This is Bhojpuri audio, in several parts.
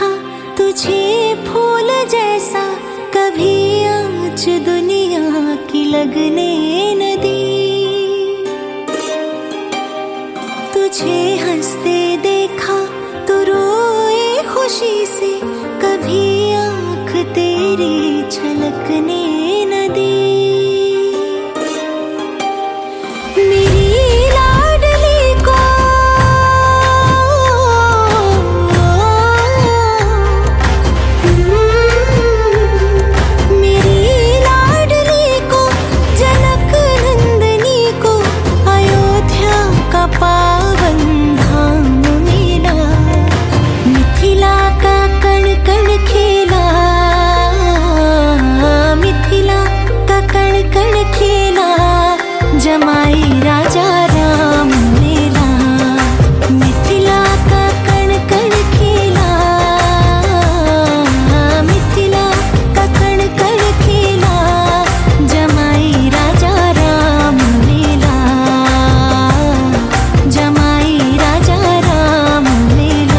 देखा तुझे फूल जैसा, कभी आँच दुनिया की लगने न दी। तुझे हंसते देखा तो रोए खुशी से, कभी आँख तेरी छलकने न दी। जमाई राजा राम लीला, मिथिला का कण कण खेला, मिथिला का कण कण खेला, जमाई राजा राम लीला, जमाई राजा राम लीला।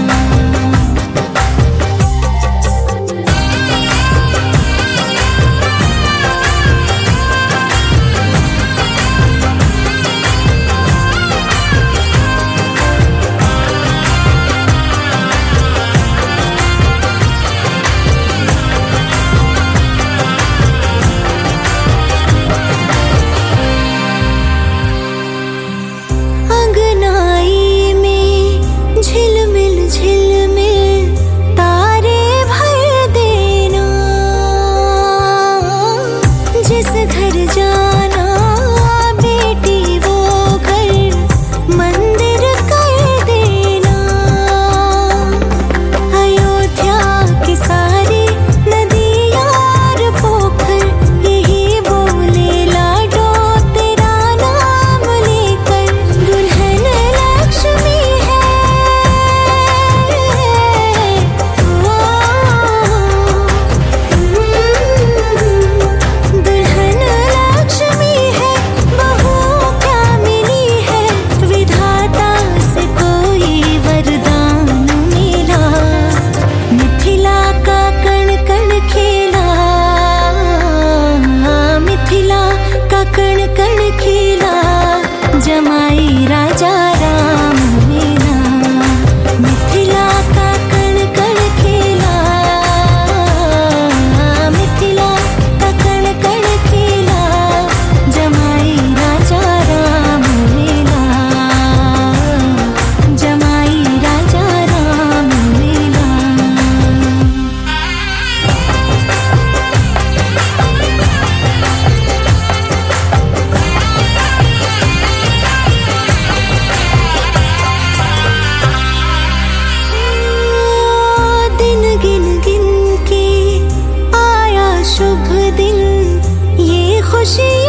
कण कण खेला, जमाई राजा राम लीला, मिथिला का कण कण खेला, मिथिला का कण कण खेला, जमाई राजा राम लीला, जमाई राजा राम लीला। खुशी